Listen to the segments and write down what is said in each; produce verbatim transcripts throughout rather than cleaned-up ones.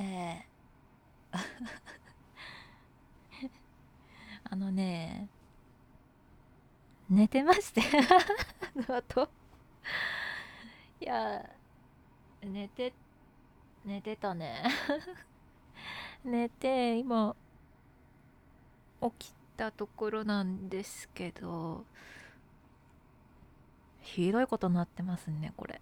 えー、あのね、寝てましてあと、いや、寝て、寝てたね。寝て、今、起きたところなんですけど、ひどいことになってますね、これ。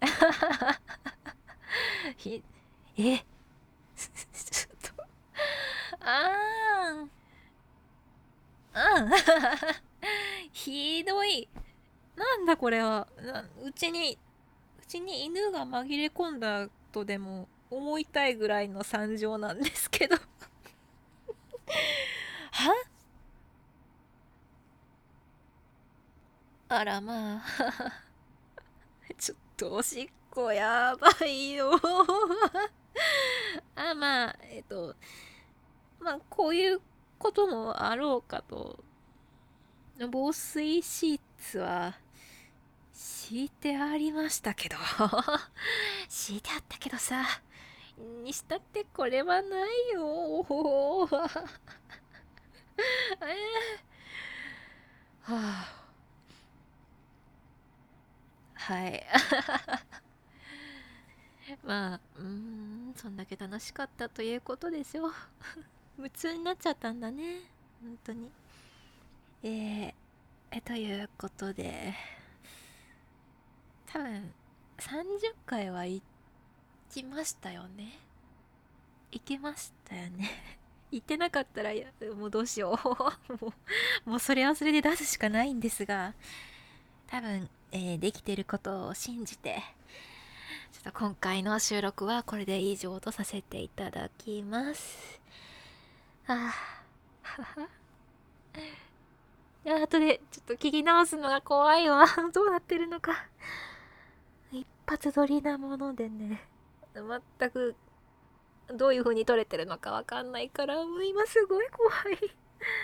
ひ、えちょっと、あーん、うん。ひどい。なんだこれは。なうちに、うちに犬が紛れ込んだとでも思いたいぐらいの惨状なんですけど。はあらまあ。ちょっとおしっこやばいよ。あ、まあ、えっと、まあ、こういうこともあろうかと。防水シーツは敷いてありましたけど。敷いてあったけどさ。にしたってこれはないよ。えー、はあ、はい。まあ、うーん、そんだけ楽しかったということでしょう。夢中になっちゃったんだね。本当に。えー、え、ということで、多分、さんじゅっかいは行きましたよね。行けましたよね。行ってなかったら、いやもうどうしよう。もう、もうそれはそれで出すしかないんですが、多分、えーできてることを信じて、ちょっと今回の収録はこれで以上とさせていただきます。ああ。いや、後でちょっと聞き直すのが怖いわ。どうなってるのか。一発撮りなものでね、全くどういう風に撮れてるのかわかんないから、もう今すごい怖い。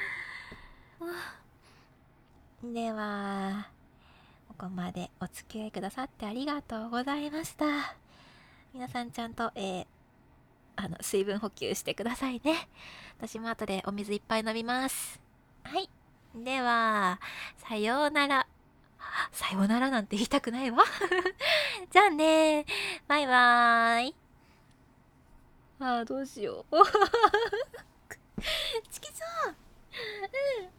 では、ここまでお付き合いくださってありがとうございました。皆さんちゃんと、えー、あの、水分補給してくださいね。私も後でお水いっぱい飲みます。はい。では、さようなら。さようならなんて言いたくないわ。じゃあね。バイバーイ。ああ、どうしよう。チキそう。